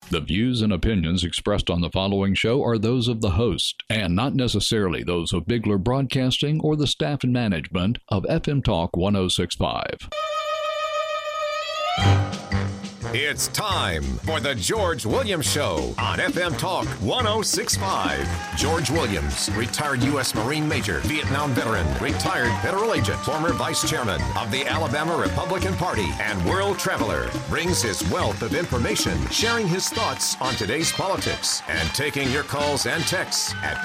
The views and opinions expressed on the following show are those of the host and not necessarily those of Bigler Broadcasting or the staff and management of FM Talk 1065. It's time for the George Williams Show on FM Talk 1065. George Williams, retired U.S. Marine Major, Vietnam veteran, retired federal agent, former vice chairman of the Alabama Republican Party, and world traveler, brings his wealth of information, sharing his thoughts on today's politics, and taking your calls and texts at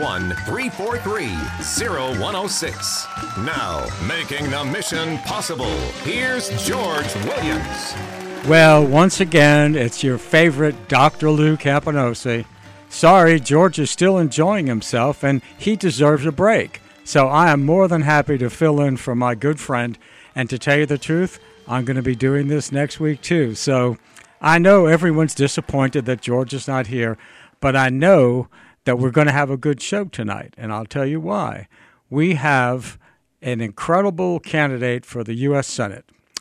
251-343-0106. Now, making the mission possible, here's George Williams. Well, once again, it's your favorite Dr. Lou Capanosi. Sorry, George is still enjoying himself, and he deserves a break. So I am more than happy to fill in for my good friend. And to tell you the truth, I'm going to be doing this next week, too. So I know everyone's disappointed that George is not here, but I know that we're going to have a good show tonight, and I'll tell you why. We have an incredible candidate for the U.S. Senate.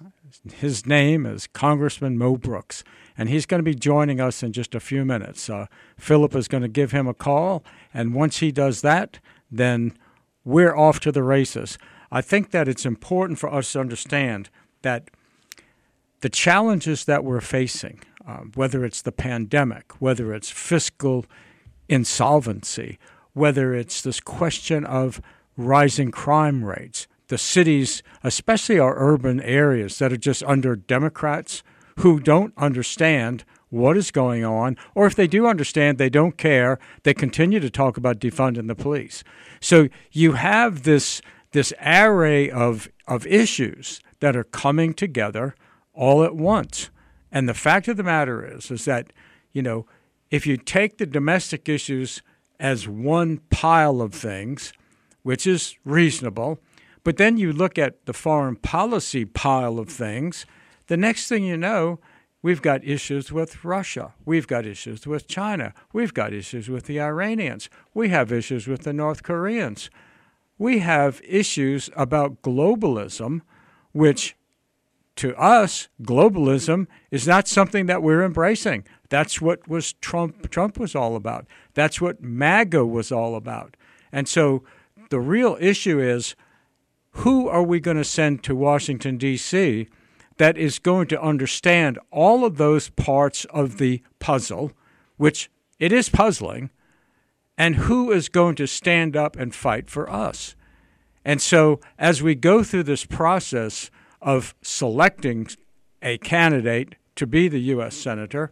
His name is Congressman Mo Brooks, and he's going to be joining us in just a few minutes. Philip is going to give him a call, and once he does that, then we're off to the races. I think that it's important for us to understand that the challenges that we're facing, whether it's the pandemic, whether it's fiscal insolvency, whether it's this question of rising crime rates, the cities, especially our urban areas that are just under Democrats who don't understand what is going on, or if they do understand, they don't care. They continue to talk about defunding the police. So you have this array of issues that are coming together all at once. And the fact of the matter is that, you know, if you take the domestic issues as one pile of things, which is reasonable, but then you look at the foreign policy pile of things, the next thing you know, we've got issues with Russia. We've got issues with China. We've got issues with the Iranians. We have issues with the North Koreans. We have issues about globalism, which to us, globalism is not something that we're embracing. That's what was Trump was all about. That's what MAGA was all about. And so the real issue is, who are we going to send to Washington, D.C. that is going to understand all of those parts of the puzzle, which it is puzzling, and who is going to stand up and fight for us? And so as we go through this process of selecting a candidate to be the U.S. Senator,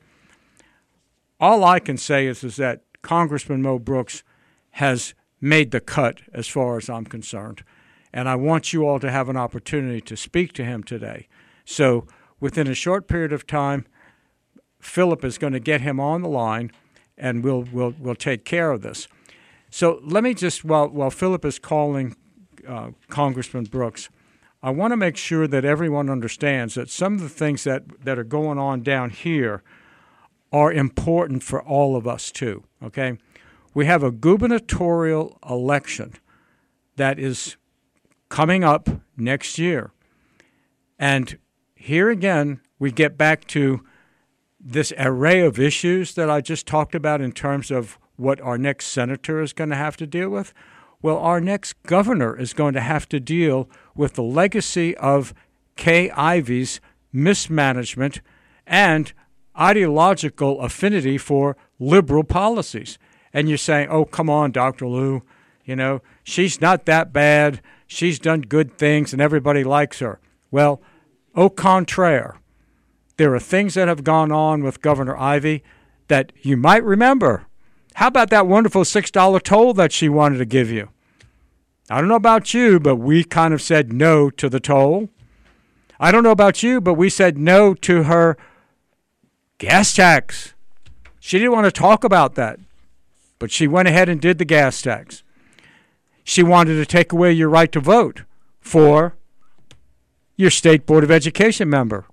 all I can say is that Congressman Mo Brooks has made the cut as far as I'm concerned. And I want you all to have an opportunity to speak to him today. So within a short period of time, Philip is going to get him on the line, and we'll take care of this. So let me just, while Philip is calling Congressman Brooks, I want to make sure that everyone understands that some of the things that are going on down here are important for all of us too, okay? We have a gubernatorial election that is coming up next year. And here again, we get back to this array of issues that I just talked about in terms of what our next senator is going to have to deal with. Well, our next governor is going to have to deal with the legacy of Kay Ivey's mismanagement and ideological affinity for liberal policies. And you're saying, oh, come on, Dr. Lou, you know, she's not that bad. She's done good things and everybody likes her. Well, au contraire, there are things that have gone on with Governor Ivey that you might remember. How about that wonderful $6 toll that she wanted to give you? I don't know about you, but we kind of said no to the toll. I don't know about you, but we said no to her gas tax. She didn't want to talk about that, but she went ahead and did the gas tax. She wanted to take away your right to vote for your State Board of Education member.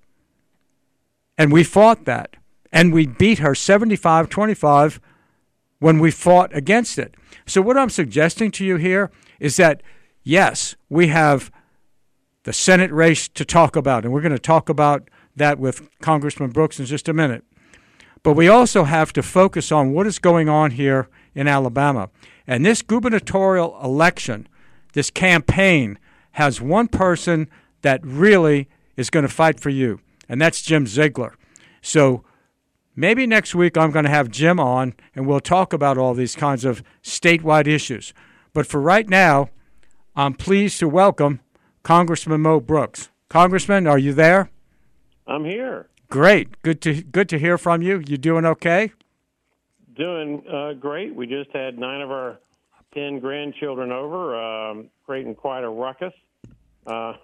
And we fought that. And we beat her 75-25 when we fought against it. So what I'm suggesting to you here is that, yes, we have the Senate race to talk about, and we're going to talk about that with Congressman Brooks in just a minute. But we also have to focus on what is going on here in Alabama. And this gubernatorial election, this campaign, has one person that really is going to fight for you, and that's Jim Ziegler. So maybe next week I'm going to have Jim on, and we'll talk about all these kinds of statewide issues. But for right now, I'm pleased to welcome Congressman Mo Brooks. Congressman, are you there? I'm here. Great. Good to hear from you. You doing okay? Doing great. We just had 9 of our 10 grandchildren over, creating quite a ruckus. I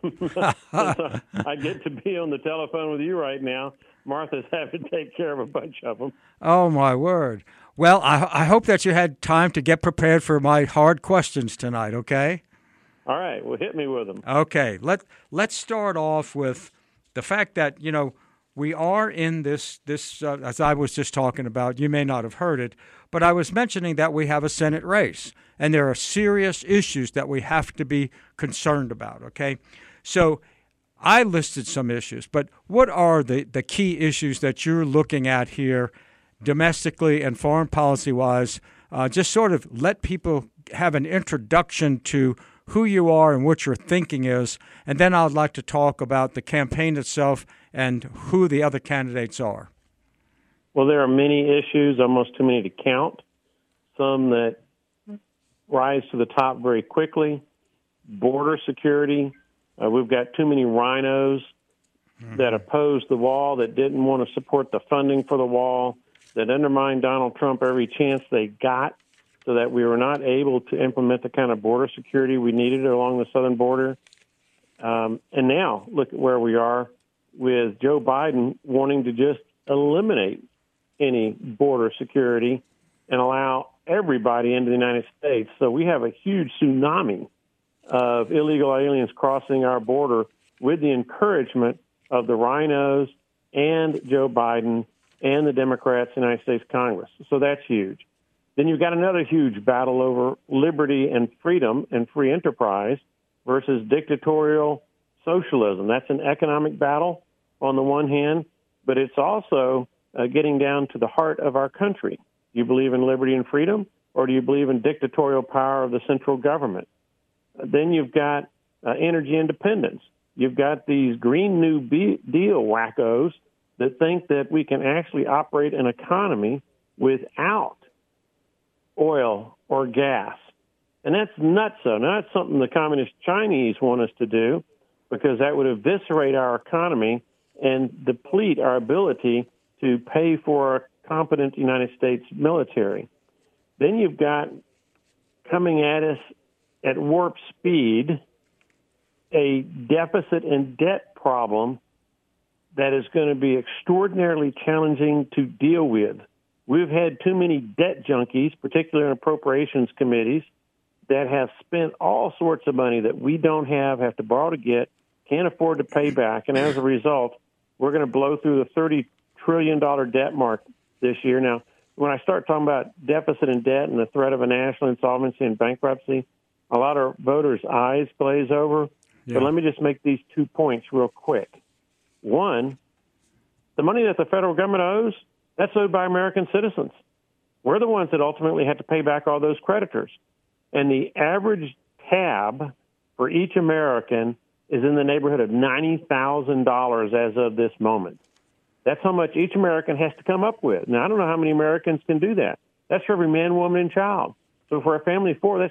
get to be on the telephone with you right now. Martha's having to take care of a bunch of them. Oh, my word. Well, I hope that you had time to get prepared for my hard questions tonight, okay? All right. Well, hit me with them. Okay. Let's start off with the fact that, we are in this as I was just talking about. You may not have heard it, but I was mentioning that we have a Senate race, and there are serious issues that we have to be concerned about, okay? So I listed some issues, but what are the key issues that you're looking at here domestically and foreign policy-wise? Just sort of let people have an introduction to who you are and what your thinking is, and then I'd like to talk about the campaign itself and who the other candidates are. Well, there are many issues, almost too many to count. Some that rise to the top very quickly. Border security. We've got too many rhinos that opposed the wall, that didn't want to support the funding for the wall, that undermined Donald Trump every chance they got, so that we were not able to implement the kind of border security we needed along the southern border. And now look at where we are with Joe Biden wanting to just eliminate any border security and allow everybody into the United States. So we have a huge tsunami of illegal aliens crossing our border with the encouragement of the rhinos and Joe Biden and the Democrats in the United States Congress. So that's huge. Then you've got another huge battle over liberty and freedom and free enterprise versus dictatorial socialism. That's an economic battle on the one hand, but it's also getting down to the heart of our country. Do you believe in liberty and freedom, or do you believe in dictatorial power of the central government? Then you've got energy independence. You've got these Green New Deal wackos that think that we can actually operate an economy without oil or gas. And that's nutso. Now, that's something the communist Chinese want us to do, because that would eviscerate our economy and deplete our ability to pay for a competent United States military. Then you've got coming at us at warp speed a deficit and debt problem that is going to be extraordinarily challenging to deal with. We've had too many debt junkies, particularly in appropriations committees, that have spent all sorts of money that we don't have to borrow to get, can't afford to pay back, and as a result, we're going to blow through the $30 trillion debt mark this year. Now, when I start talking about deficit and debt and the threat of a national insolvency and bankruptcy, a lot of voters' eyes glaze over. Yeah. But let me just make these 2 points real quick. One, the money that the federal government owes, that's owed by American citizens. We're the ones that ultimately have to pay back all those creditors. And the average tab for each American is in the neighborhood of $90,000 as of this moment. That's how much each American has to come up with. Now, I don't know how many Americans can do that. That's for every man, woman, and child. So for a family of 4, that's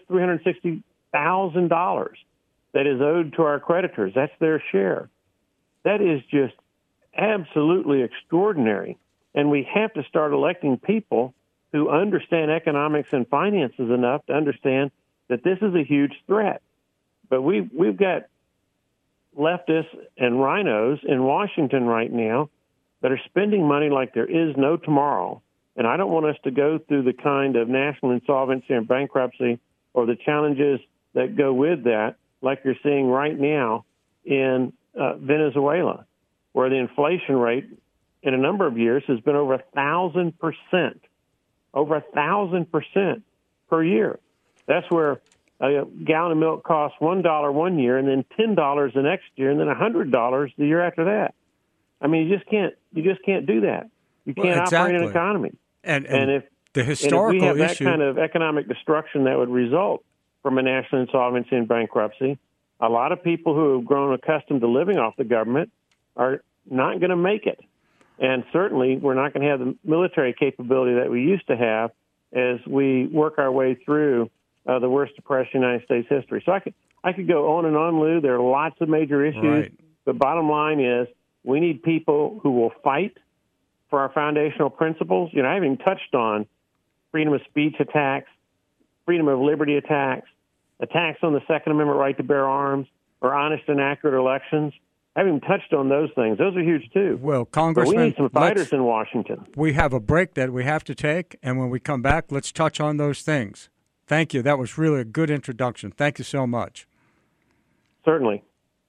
$360,000 that is owed to our creditors. That's their share. That is just absolutely extraordinary. And we have to start electing people who understand economics and finances enough to understand that this is a huge threat. But we've got leftists and rhinos in Washington right now that are spending money like there is no tomorrow. And I don't want us to go through the kind of national insolvency and bankruptcy or the challenges that go with that, like you're seeing right now in Venezuela, where the inflation rate in a number of years has been over 1,000%, over 1,000% per year. That's where a gallon of milk costs $1 one year, and then $10 the next year, and then $100 the year after that. I mean, you just can't do that. You can't operate an economy. And if the historical we have issue, that kind of economic destruction that would result from a national insolvency and bankruptcy, a lot of people who have grown accustomed to living off the government are not going to make it. And certainly we're not going to have the military capability that we used to have as we work our way through the worst depression in United States history. So I could go on and on, Lou. There are lots of major issues. Right. The bottom line is we need people who will fight for our foundational principles. I haven't even touched on freedom of speech attacks, freedom of liberty attacks, attacks on the Second Amendment right to bear arms, or honest and accurate elections. I haven't even touched on those things. Those are huge, too. Well, Congressman, but we need some fighters in Washington. We have a break that we have to take, and when we come back, let's touch on those things. Thank you. That was really a good introduction. Thank you so much. Certainly.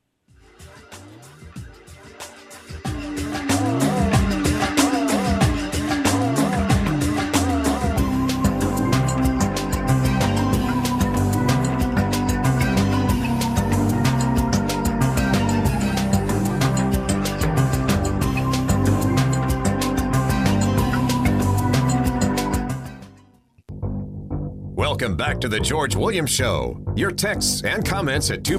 Welcome back to the George Williams Show. Your texts and comments at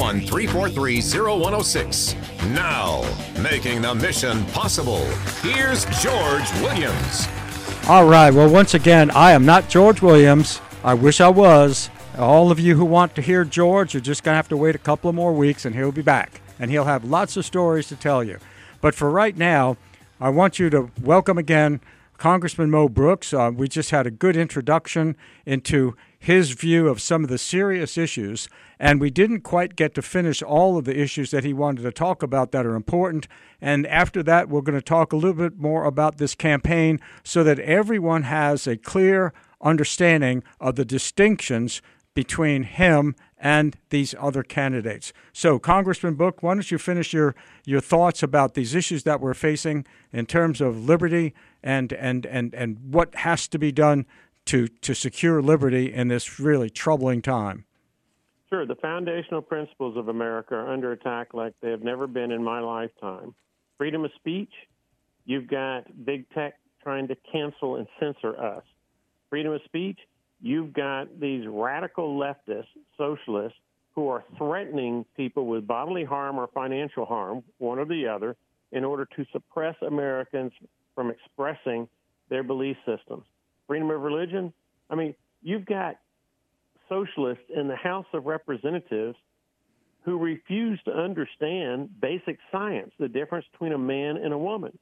251-343-0106. Now, making the mission possible, here's George Williams. All right. Well, once again, I am not George Williams. I wish I was. All of you who want to hear George, you're just going to have to wait a couple of more weeks, and he'll be back. And he'll have lots of stories to tell you. But for right now, I want you to welcome again Congressman Mo Brooks. We just had a good introduction into his view of some of the serious issues, and we didn't quite get to finish all of the issues that he wanted to talk about that are important. And after that, we're going to talk a little bit more about this campaign so that everyone has a clear understanding of the distinctions between him and these other candidates. So, Congressman Brooks, why don't you finish your thoughts about these issues that we're facing in terms of liberty and what has to be done to secure liberty in this really troubling time? Sure. The foundational principles of America are under attack like they have never been in my lifetime. Freedom of speech, you've got big tech trying to cancel and censor us. Freedom of speech, you've got these radical leftists, socialists, who are threatening people with bodily harm or financial harm, one or the other, in order to suppress Americans from expressing their belief systems. Freedom of religion, you've got socialists in the House of Representatives who refuse to understand basic science, the difference between a man and a woman.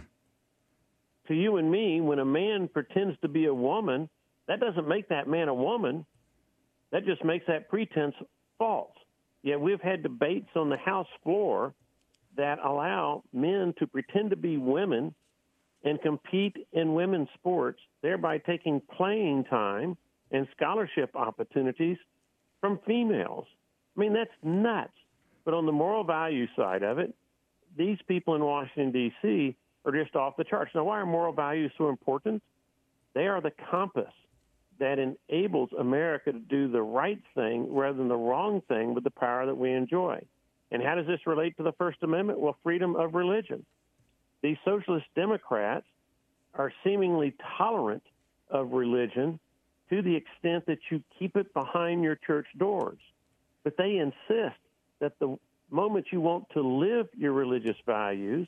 To you and me, when a man pretends to be a woman, that doesn't make that man a woman. That just makes that pretense false. Yet we've had debates on the House floor that allow men to pretend to be women and compete in women's sports, thereby taking playing time and scholarship opportunities from females. That's nuts. But on the moral value side of it, these people in Washington, D.C. are just off the charts. Now, why are moral values so important? They are the compass that enables America to do the right thing rather than the wrong thing with the power that we enjoy. And how does this relate to the First Amendment? Well, freedom of religion. These socialist Democrats are seemingly tolerant of religion to the extent that you keep it behind your church doors. But they insist that the moment you want to live your religious values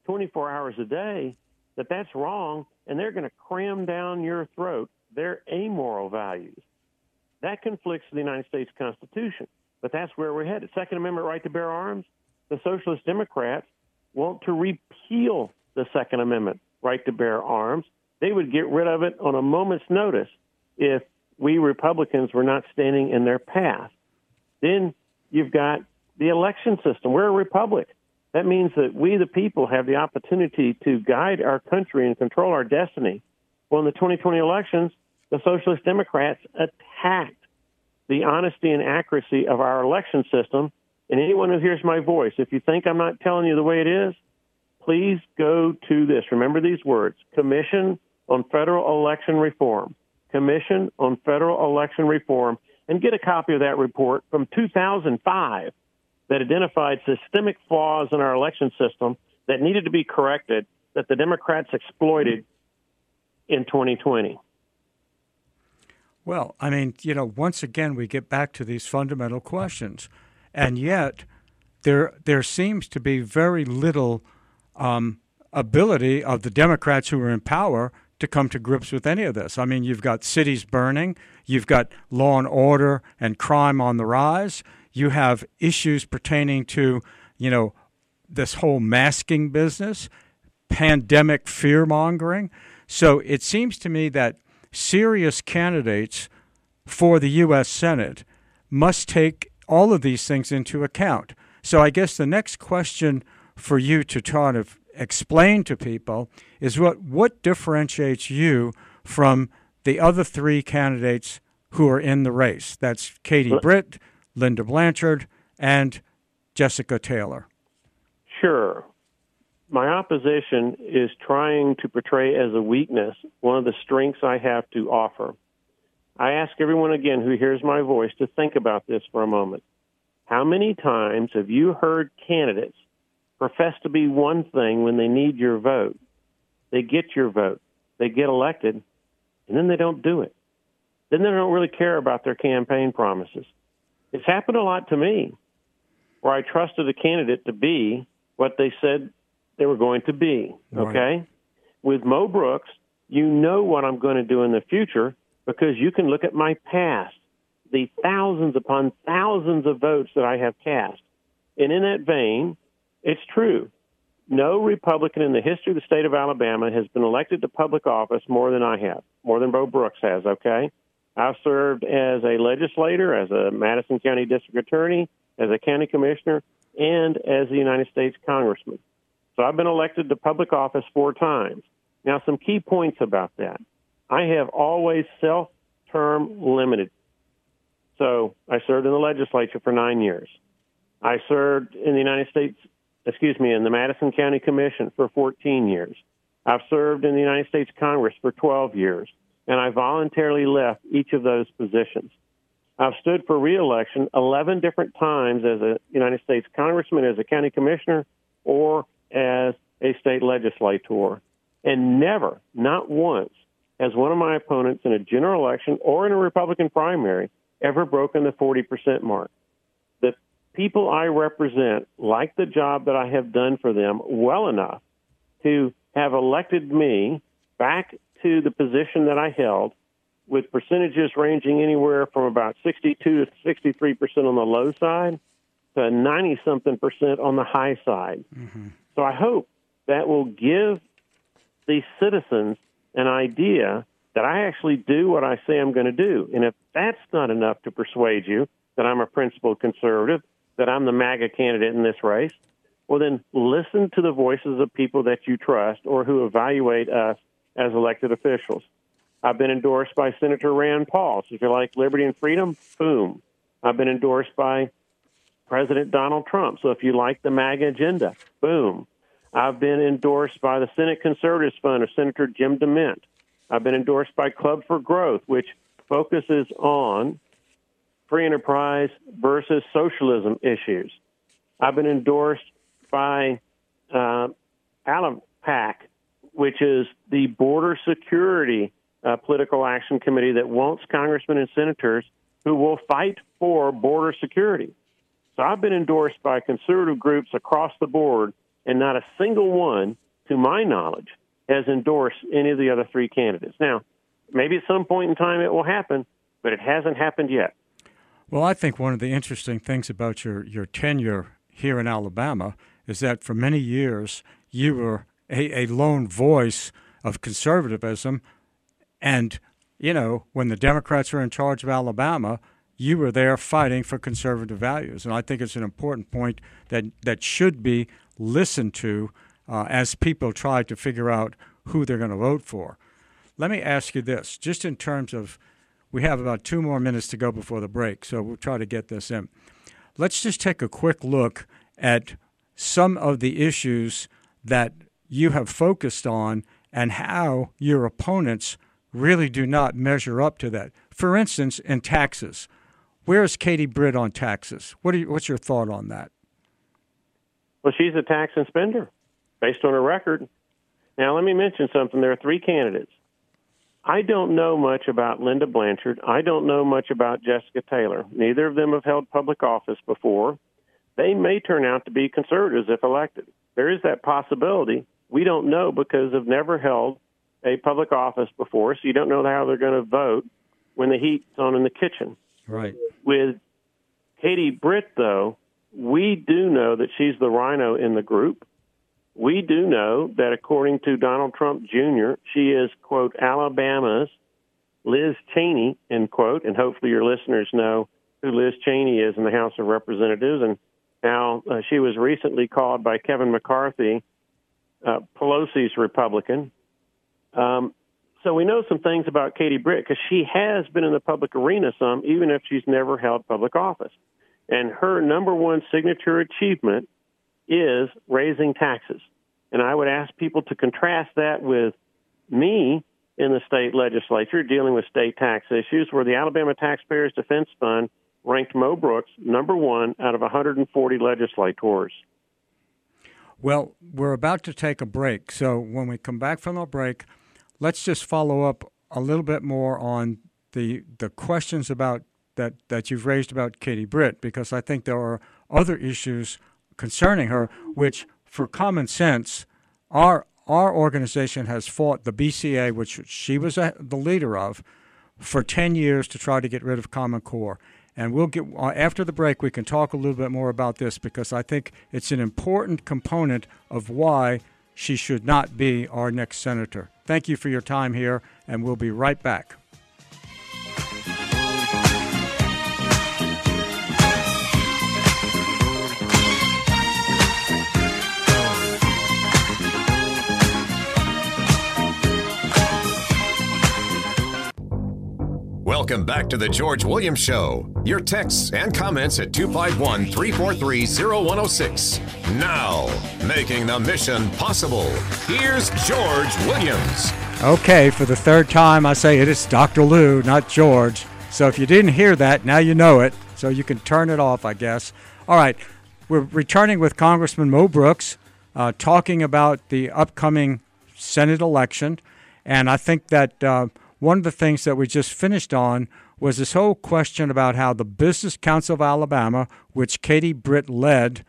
24 hours a day, that's wrong, and they're going to cram down your throat their amoral values. That conflicts with the United States Constitution, but that's where we're headed. Second Amendment right to bear arms, the Socialist Democrats want to repeal the Second Amendment right to bear arms. They would get rid of it on a moment's notice if we Republicans were not standing in their path. Then you've got the election system. We're a republic. That means that we, the people, have the opportunity to guide our country and control our destiny. Well, in the 2020 elections, the Socialist Democrats attacked the honesty and accuracy of our election system. And anyone who hears my voice, if you think I'm not telling you the way it is, please go to this. Remember these words: Commission on Federal Election Reform. Commission on Federal Election Reform. And get a copy of that report from 2005 that identified systemic flaws in our election system that needed to be corrected that the Democrats exploited in 2020? Well, I mean, once again, we get back to these fundamental questions. And yet, there seems to be very little ability of the Democrats who are in power to come to grips with any of this. I mean, you've got cities burning. You've got law and order and crime on the rise. You have issues pertaining to, this whole masking business, pandemic fear-mongering. So it seems to me that serious candidates for the U.S. Senate must take all of these things into account. So I guess the next question for you to try to explain to people is what differentiates you from the other three candidates who are in the race. That's Katie Britt, Linda Blanchard, and Jessica Taylor. Sure. My opposition is trying to portray as a weakness one of the strengths I have to offer. I ask everyone again who hears my voice to think about this for a moment. How many times have you heard candidates profess to be one thing when they need your vote? They get your vote, they get elected, and then they don't do it. Then they don't really care about their campaign promises. It's happened a lot to me, where I trusted a candidate to be what they said they were going to be, okay? Right. With Mo Brooks, you know what I'm going to do in the future because you can look at my past, the thousands upon thousands of votes that I have cast. And in that vein, it's true. No Republican in the history of the state of Alabama has been elected to public office more than I have, more than Mo Brooks has, okay? I've served as a legislator, as a Madison County District Attorney, as a county commissioner, and as a United States Congressman. So I've been elected to public office 4 times. Now, some key points about that. I have always self-term limited. So I served in the legislature for 9 years. I served in in the Madison County Commission for 14 years. I've served in the United States Congress for 12 years, and I voluntarily left each of those positions. I've stood for re-election 11 different times as a United States Congressman, as a county commissioner, or as a state legislator. And never, not once, has one of my opponents in a general election or in a Republican primary ever broken the 40% mark. The people I represent like the job that I have done for them well enough to have elected me back to the position that I held, with percentages ranging anywhere from about 62 to 63% on the low side to 90-something% on the high side. Mm-hmm. So I hope that will give the citizens an idea that I actually do what I say I'm going to do. And if that's not enough to persuade you that I'm a principled conservative, that I'm the MAGA candidate in this race, well, then listen to the voices of people that you trust or who evaluate us as elected officials. I've been endorsed by Senator Rand Paul. So if you like liberty and freedom, boom. I've been endorsed by President Donald Trump. So if you like the MAGA agenda, boom. I've been endorsed by the Senate Conservatives Fund of Senator Jim DeMint. I've been endorsed by Club for Growth, which focuses on free enterprise versus socialism issues. I've been endorsed by ALAPAC, which is the border security political action committee that wants congressmen and senators who will fight for border security. So I've been endorsed by conservative groups across the board, and not a single one, to my knowledge, has endorsed any of the other 3 candidates. Now, maybe at some point in time it will happen, but it hasn't happened yet. Well, I think one of the interesting things about your tenure here in Alabama is that for many years you were a lone voice of conservatism. And, when the Democrats were in charge of Alabama, you were there fighting for conservative values. And I think it's an important point that should be listened to as people try to figure out who they're going to vote for. Let me ask you this, just in terms of, we have about 2 more minutes to go before the break, so we'll try to get this in. Let's just take a quick look at some of the issues that you have focused on and how your opponents really do not measure up to that. For instance, in taxes, where is Katie Britt on taxes? What's your thought on that? Well, she's a tax and spender based on her record. Now, let me mention something. There are 3 candidates. I don't know much about Linda Blanchard. I don't know much about Jessica Taylor. Neither of them have held public office before. They may turn out to be conservatives if elected. There is that possibility. We don't know because they've never held a public office before, so you don't know how they're going to vote when the heat's on in the kitchen. Right. With Katie Britt, though, we do know that she's the rhino in the group. We do know that according to Donald Trump Jr., she is, quote, Alabama's Liz Cheney, end quote, and hopefully your listeners know who Liz Cheney is in the House of Representatives. And now she was recently called by Kevin McCarthy Pelosi's Republican. So we know some things about Katie Britt because she has been in the public arena some, even if she's never held public office. And her number one signature achievement is raising taxes. And I would ask people to contrast that with me in the state legislature dealing with state tax issues, where the Alabama Taxpayers Defense Fund ranked Mo Brooks number 1 out of 140 legislators. Well, we're about to take a break. So when we come back from our break, let's just follow up a little bit more on the questions about that you've raised about Katie Britt, because I think there are other issues concerning her, which, for common sense, our organization has fought the BCA, which she was the leader of, for 10 years to try to get rid of Common Core. And we'll get after the break, we can talk a little bit more about this, because I think it's an important component of why she should not be our next senator. Thank you for your time here, and we'll be right back. Welcome back to the George Williams Show. Your texts and comments at 251-343-0106. Now, making the mission possible, here's George Williams. Okay, for the third time, I say it is Dr. Lou, not George. So if you didn't hear that, now you know it. So you can turn it off, I guess. All right, we're returning with Congressman Mo Brooks, talking about the upcoming Senate election. And I think that one of the things that we just finished on was this whole question about how the Business Council of Alabama, which Katie Britt led,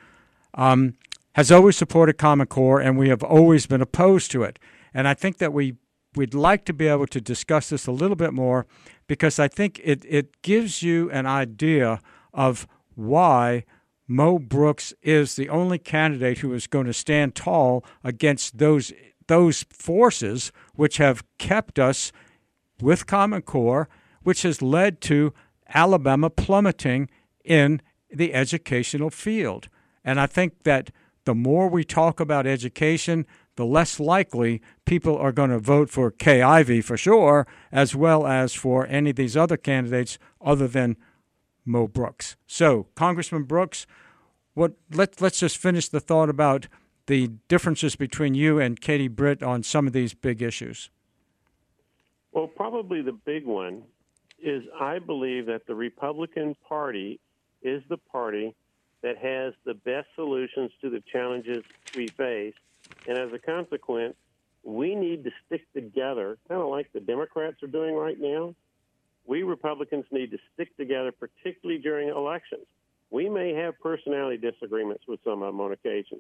has always supported Common Core, and we have always been opposed to it. And I think that we'd like to be able to discuss this a little bit more, because I think it gives you an idea of why Mo Brooks is the only candidate who is going to stand tall against those forces which have kept us with Common Core, which has led to Alabama plummeting in the educational field. And I think that the more we talk about education, the less likely people are going to vote for Kay Ivey for sure, as well as for any of these other candidates other than Mo Brooks. So, Congressman Brooks, let's just finish the thought about the differences between you and Katie Britt on some of these big issues. Well, probably the big one is I believe that the Republican Party is the party that has the best solutions to the challenges we face. And as a consequence, we need to stick together, kind of like the Democrats are doing right now. We Republicans need to stick together, particularly during elections. We may have personality disagreements with some of them on occasion.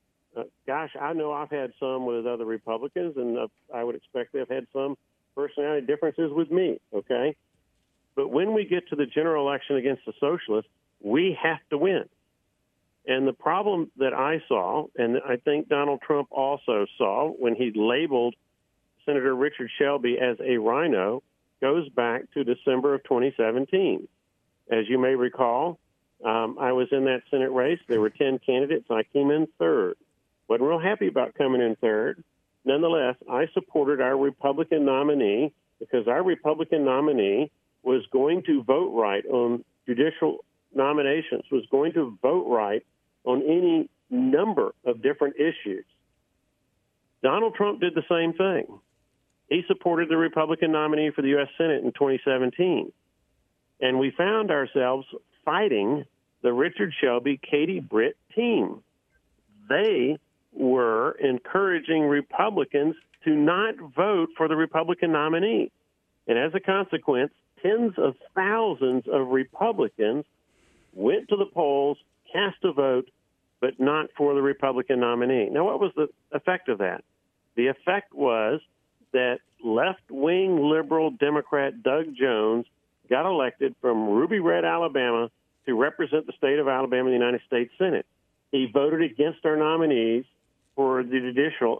I know I've had some with other Republicans, and I would expect they've had some personality differences with me, okay? But when we get to the general election against the socialists, we have to win. And the problem that I saw, and I think Donald Trump also saw when he labeled Senator Richard Shelby as a rhino, goes back to December of 2017. As you may recall, I was in that Senate race. There were 10 candidates, and I came in third. Wasn't real happy about coming in third. Nonetheless, I supported our Republican nominee because our Republican nominee was going to vote right on judicial nominations, was going to vote right on any number of different issues. Donald Trump did the same thing. He supported the Republican nominee for the U.S. Senate in 2017. And we found ourselves fighting the Richard Shelby, Katie Britt team. They were encouraging Republicans to not vote for the Republican nominee. And as a consequence, tens of thousands of Republicans went to the polls, cast a vote, but not for the Republican nominee. Now, what was the effect of that? The effect was that left-wing liberal Democrat Doug Jones got elected from Ruby Red, Alabama, to represent the state of Alabama in the United States Senate. He voted against our nominees for the judicial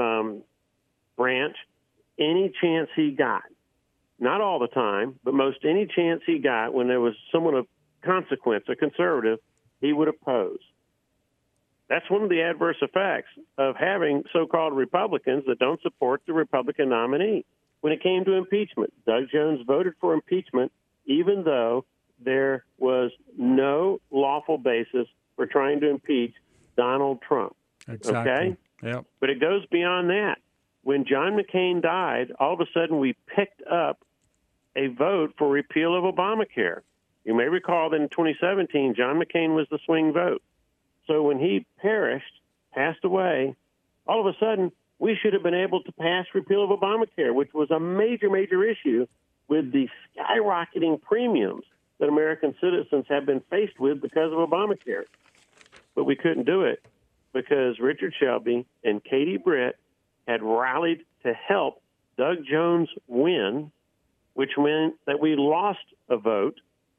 branch any chance he got. Not all the time, but most any chance he got when there was someone of consequence, a conservative, he would oppose. That's one of the adverse effects of having so-called Republicans that don't support the Republican nominee. When it came to impeachment, Doug Jones voted for impeachment even though there was no lawful basis for trying to impeach Donald Trump. Exactly. Okay? Yep. But it goes beyond that. When John McCain died, all of a sudden we picked up a vote for repeal of Obamacare. You may recall that in 2017, John McCain was the swing vote. So when he passed away, all of a sudden we should have been able to pass repeal of Obamacare, which was a major, major issue with the skyrocketing premiums that American citizens have been faced with because of Obamacare. But we couldn't do it because Richard Shelby and Katie Britt had rallied to help Doug Jones win, which meant that we lost a vote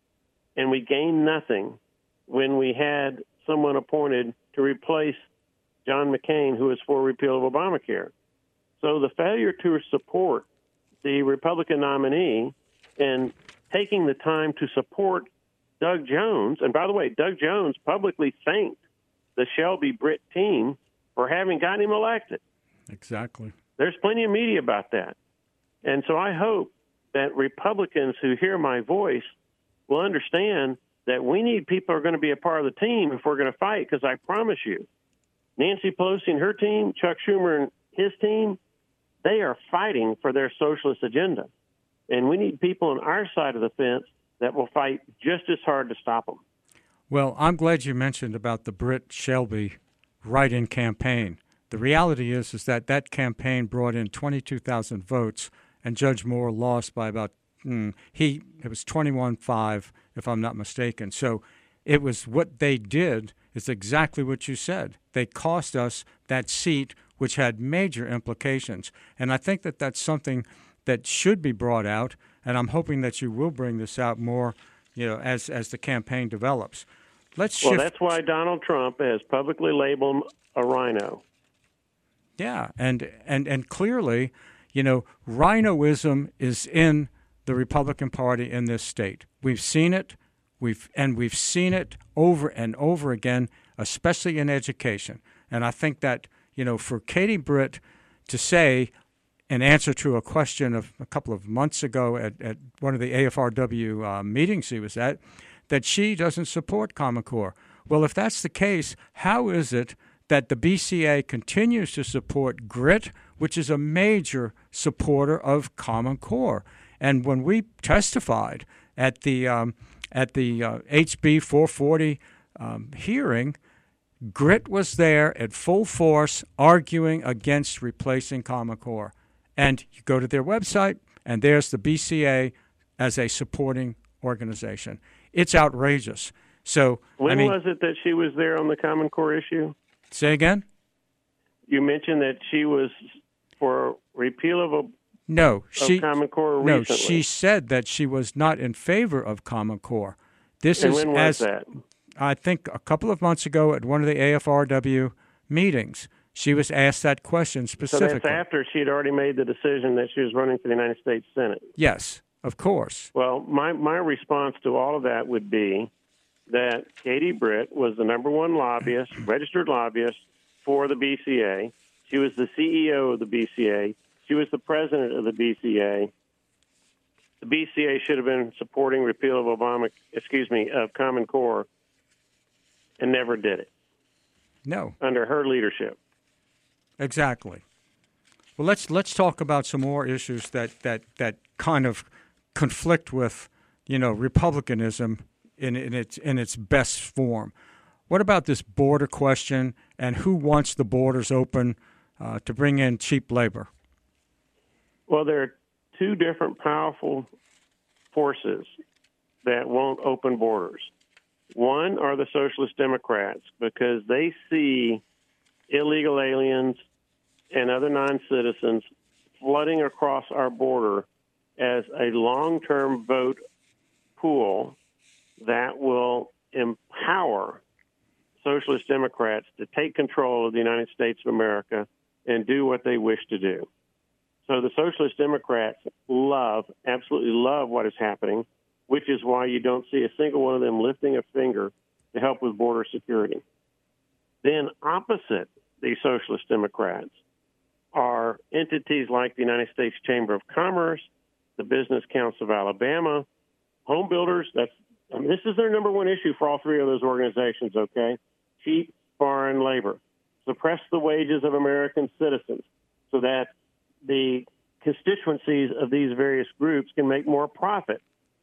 and we gained nothing when we had someone appointed to replace John McCain, who is for repeal of Obamacare. So the failure to support the Republican nominee and taking the time to support Doug Jones, and by the way, Doug Jones publicly thanked the Shelby Britt team for having gotten him elected. Exactly. There's plenty of media about that. And so I hope that Republicans who hear my voice will understand that we need people who are going to be a part of the team if we're going to fight, because I promise you, Nancy Pelosi and her team, Chuck Schumer and his team, they are fighting for their socialist agenda. And we need people on our side of the fence that will fight just as hard to stop them. Well, I'm glad you mentioned about the Britt Shelby write-in campaign. The reality is that that campaign brought in 22,000 votes, and Judge Moore lost by about it was 21-5, if I'm not mistaken. So it was what they did is exactly what you said. They cost us that seat, which had major implications. And I think that that's something that should be brought out, and I'm hoping that you will bring this out more, as the campaign develops. Let's shift. Well, that's why Donald Trump has publicly labeled him a rhino. Yeah, and clearly, rhinoism is in the Republican Party in this state. We've seen it. We've seen it over and over again, especially in education. And I think that, for Katie Britt to say, in answer to a question of a couple of months ago at one of the AFRW meetings she was at, that she doesn't support Common Core. Well, if that's the case, how is it that the BCA continues to support GRIT, which is a major supporter of Common Core? And when we testified at the HB 440 hearing, GRIT was there at full force arguing against replacing Common Core. And you go to their website, and there's the BCA as a supporting organization. It's outrageous. So when was it that she was there on the Common Core issue? Say again? You mentioned that she was for repeal of Common Core recently. No, she said that she was not in favor of Common Core. When was that? I think a couple of months ago at one of the AFRW meetings, she was asked that question specifically. So that's after she had already made the decision that she was running for the United States Senate. Yes, of course. Well, my response to all of that would be that Katie Britt was the number one lobbyist, registered lobbyist for the BCA. She was the CEO of the BCA. She was the president of the BCA. The BCA should have been supporting repeal of of Common Core, and never did it. No. Under her leadership. Exactly. Well, let's talk about some more issues that kind of conflict with, Republicanism in its best form. What about this border question and who wants the borders open to bring in cheap labor? Well, there are two different powerful forces that won't open borders. One are the Socialist Democrats, because they see illegal aliens and other non-citizens flooding across our border as a long-term vote pool that will empower Socialist Democrats to take control of the United States of America and do what they wish to do. So the Socialist Democrats absolutely love what is happening, which is why you don't see a single one of them lifting a finger to help with border security. Then opposite the Socialist Democrats are entities like the United States Chamber of Commerce, the Business Council of Alabama, home builders. This is their number one issue for all three of those organizations, okay? Cheap foreign labor. Suppress the wages of American citizens so that the constituencies of these various groups can make more profit.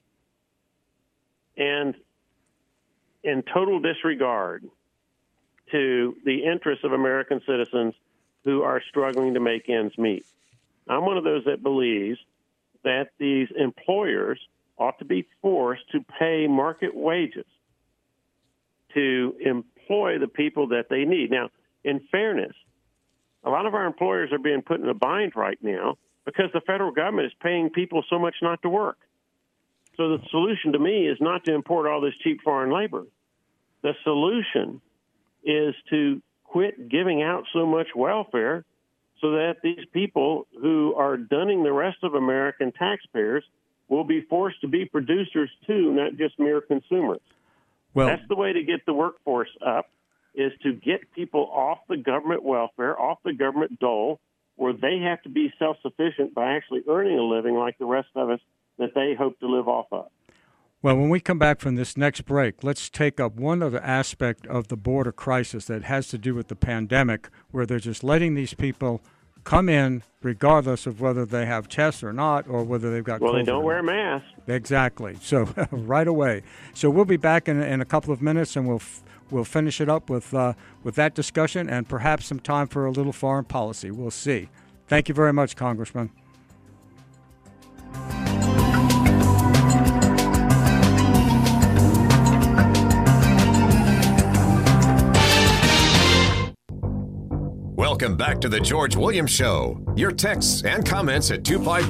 And in total disregard to the interests of American citizens who are struggling to make ends meet. I'm one of those that believes that these employers ought to be forced to pay market wages to employ the people that they need. Now, in fairness, a lot of our employers are being put in a bind right now because the federal government is paying people so much not to work. So the solution to me is not to import all this cheap foreign labor. The solution is to quit giving out so much welfare so that these people who are dunning the rest of American taxpayers will be forced to be producers too, not just mere consumers. Well, that's the way to get the workforce up, is to get people off the government welfare, off the government dole, where they have to be self-sufficient by actually earning a living like the rest of us that they hope to live off of. Well, when we come back from this next break, let's take up one other aspect of the border crisis that has to do with the pandemic, where they're just letting these people come in regardless of whether they have tests or not, or whether they've got Well, COVID. they don't wear masks. Exactly. So right away. So we'll be back in a couple of minutes, and we'll finish it up with that discussion and perhaps some time for a little foreign policy. We'll see. Thank you very much, Congressman. Welcome back to the George Williams Show. Your texts and comments at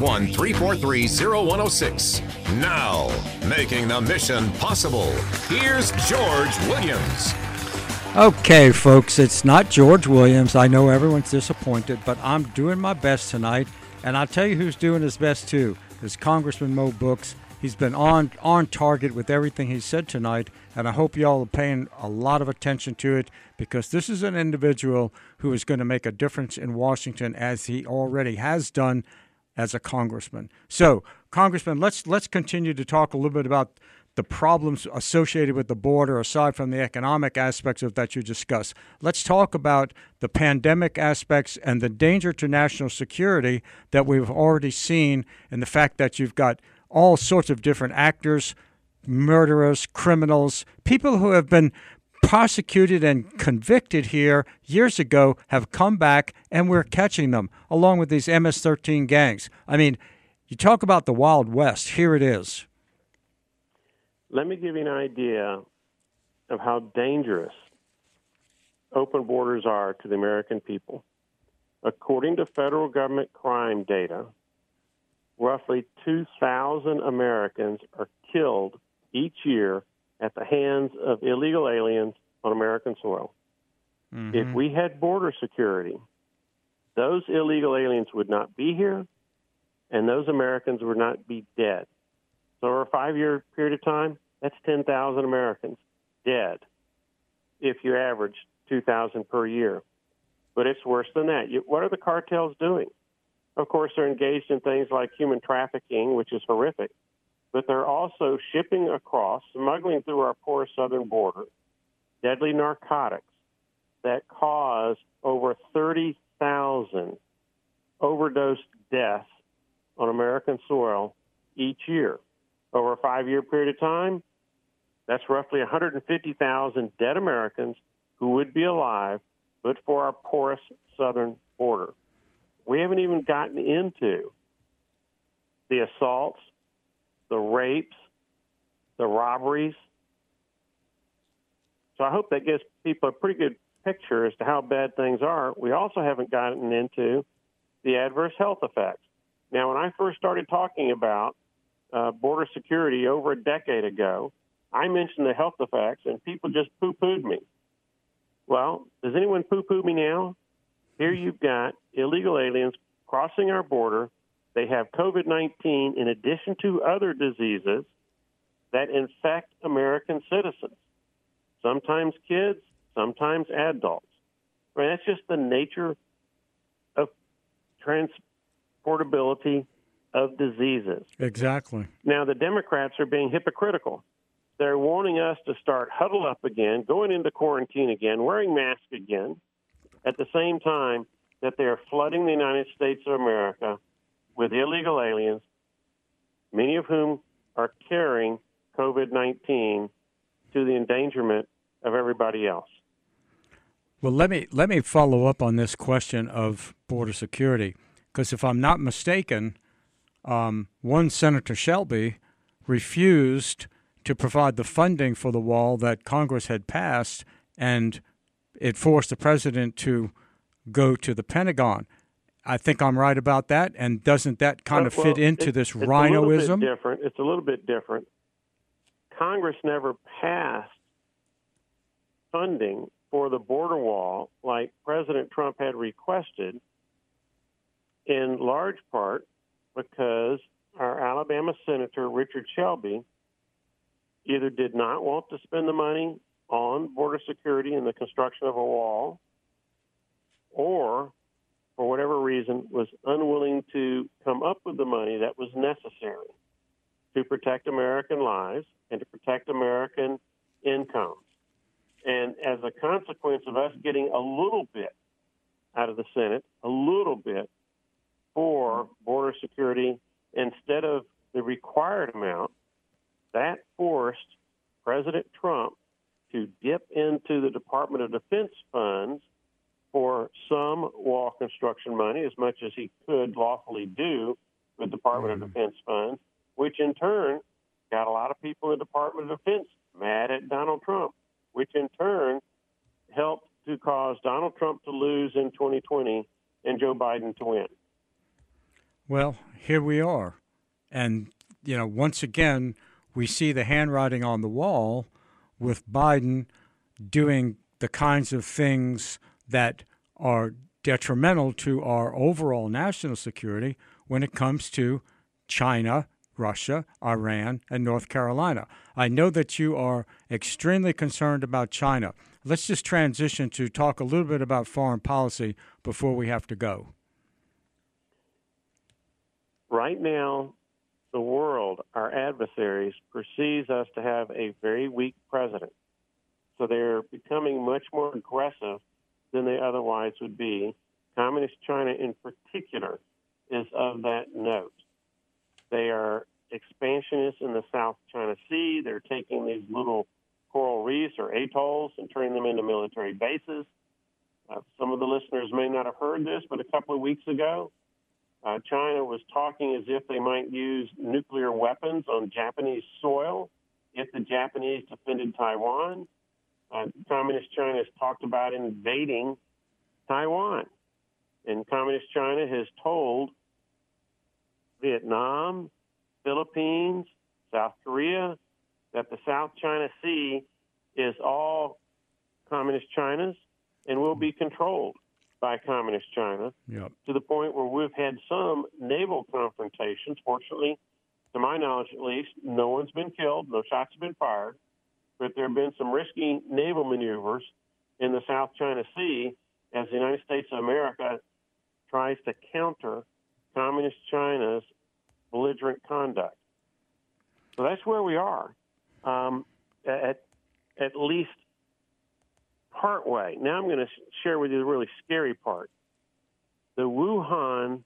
251-343-0106. Now, making the mission possible, here's George Williams. Okay, folks, it's not George Williams. I know everyone's disappointed, but I'm doing my best tonight. And I'll tell you who's doing his best, too, is Congressman Mo Brooks. He's been on target with everything he said tonight, and I hope y'all are paying a lot of attention to it, because this is an individual who is going to make a difference in Washington, as he already has done as a congressman. So, Congressman, let's continue to talk a little bit about the problems associated with the border, aside from the economic aspects of that you discussed. Let's talk about the pandemic aspects and the danger to national security that we've already seen, and the fact that you've got all sorts of different actors, murderers, criminals, people who have been prosecuted and convicted here years ago have come back, and we're catching them, along with these MS-13 gangs. I mean, you talk about the Wild West. Here it is. Let me give you an idea of how dangerous open borders are to the American people. According to federal government crime data, roughly 2,000 Americans are killed each year at the hands of illegal aliens on American soil. Mm-hmm. If we had border security, those illegal aliens would not be here, and those Americans would not be dead. So over a 5-year period of time, that's 10,000 Americans dead if you average 2,000 per year. But it's worse than that. What are the cartels doing? Of course, they're engaged in things like human trafficking, which is horrific, but they're also shipping across, smuggling through our porous southern border, deadly narcotics that cause over 30,000 overdose deaths on American soil each year. Over a 5-year period of time, That's roughly 150,000 dead Americans who would be alive but for our porous southern border. We haven't even gotten into the assaults, the rapes, the robberies. So I hope that gives people a pretty good picture as to how bad things are. We also haven't gotten into the adverse health effects. Now, when I first started talking about border security over a decade ago, I mentioned the health effects, and people just poo-pooed me. Well, does anyone poo-poo me now? Here you've got illegal aliens crossing our border. They have COVID-19 in addition to other diseases that infect American citizens, sometimes kids, sometimes adults. Right? That's just the nature of transportability of diseases. Exactly. Now, the Democrats are being hypocritical. They're wanting us to start huddled up again, going into quarantine again, wearing masks again, at the same time that they're flooding the United States of America with illegal aliens, many of whom are carrying COVID-19 to the endangerment of everybody else. Well, let me follow up on this question of border security, because if I'm not mistaken, one Senator Shelby refused to provide the funding for the wall that Congress had passed, and it forced the president to go to the Pentagon. I think I'm right about that, and doesn't that kind of fit into this rhinoism? It's a little bit different. Congress never passed funding for the border wall like President Trump had requested, in large part because our Alabama Senator Richard Shelby either did not want to spend the money on border security and the construction of a wall, or for whatever reason was unwilling to come up with the money that was necessary to protect American lives and to protect American incomes. And as a consequence of us getting a little bit out of the Senate, a little bit for border security instead of the required amount, that forced President Trump to dip into the Department of Defense funds for some wall construction money, as much as he could lawfully do with Department of Defense funds, which in turn got a lot of people in the Department of Defense mad at Donald Trump, which in turn helped to cause Donald Trump to lose in 2020 and Joe Biden to win. Well, here we are. And, once again, we see the handwriting on the wall with Biden doing the kinds of things that are detrimental to our overall national security when it comes to China, Russia, Iran, and North Carolina. I know that you are extremely concerned about China. Let's just transition to talk a little bit about foreign policy before we have to go. Right now, the world, our adversaries, perceives us to have a very weak president. So they're becoming much more aggressive than they otherwise would be. Communist China in particular is of that note. They are expansionists in the South China Sea. They're taking these little coral reefs or atolls and turning them into military bases. Some of the listeners may not have heard this, but a couple of weeks ago, China was talking as if they might use nuclear weapons on Japanese soil if the Japanese defended Taiwan. Communist China has talked about invading Taiwan. And Communist China has told Vietnam, Philippines, South Korea that the South China Sea is all Communist China's and will be controlled by Communist China, to the point where we've had some naval confrontations. Fortunately, to my knowledge at least, no one's been killed, no shots have been fired, but there have been some risky naval maneuvers in the South China Sea as the United States of America tries to counter Communist China's belligerent conduct. So that's where we are, at least part way. Now I'm going to share with you the really scary part. The Wuhan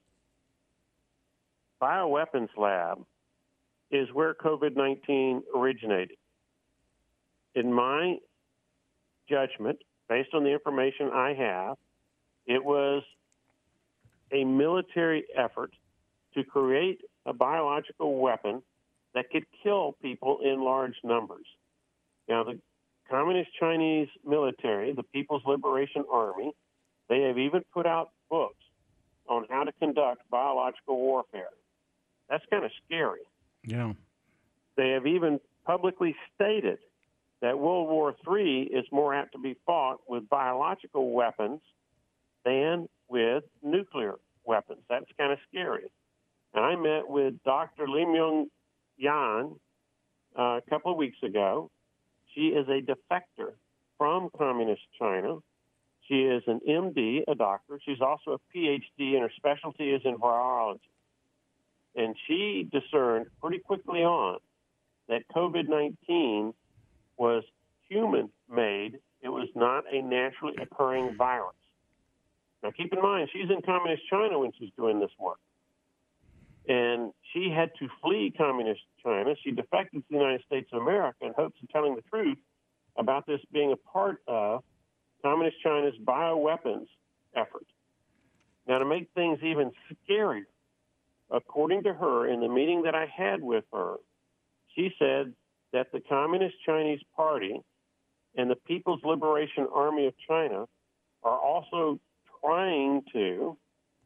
bioweapons lab is where COVID-19 originated. in my judgment, based on the information I have, it was a military effort to create a biological weapon that could kill people in large numbers. Now, the Communist Chinese military, the People's Liberation Army, they have even put out books on how to conduct biological warfare. That's kind of scary. Yeah. They have even publicly stated that World War III is more apt to be fought with biological weapons than with nuclear weapons. That's kind of scary. And I met with Dr. Li Myung Yan a couple of weeks ago. She is a defector from Communist China. She is an MD, a doctor. She's also a PhD, and her specialty is in virology. And she discerned pretty quickly on that COVID-19 was human-made. It was not a naturally occurring virus. Now, keep in mind, she's in Communist China when she's doing this work. And she had to flee Communist China. She defected to the United States of America in hopes of telling the truth about this being a part of Communist China's bioweapons effort. Now, to make things even scarier, according to her, in the meeting that I had with her, she said that the Communist Chinese Party and the People's Liberation Army of China are also trying to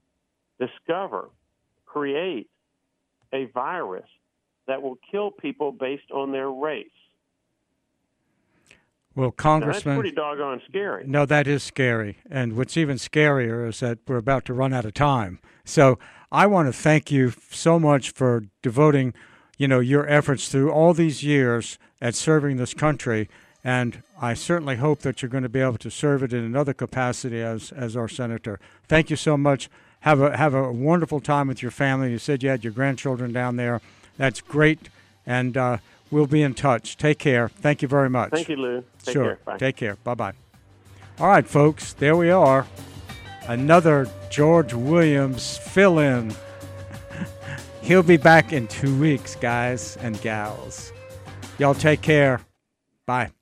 create a virus that will kill people based on their race. Well, Congressman, now, that's pretty doggone scary. No, that is scary. And what's even scarier is that we're about to run out of time. So I want to thank you so much for devoting, your efforts through all these years at serving this country. And I certainly hope that you're going to be able to serve it in another capacity as our senator. Thank you so much. Have a wonderful time with your family. You said you had your grandchildren down there. That's great. And we'll be in touch. Take care. Thank you very much. Thank you, Lou. Take Sure. care. Bye. Take care. Bye-bye. All right, folks, there we are. Another George Williams fill-in. He'll be back in 2 weeks, guys and gals. Y'all take care. Bye.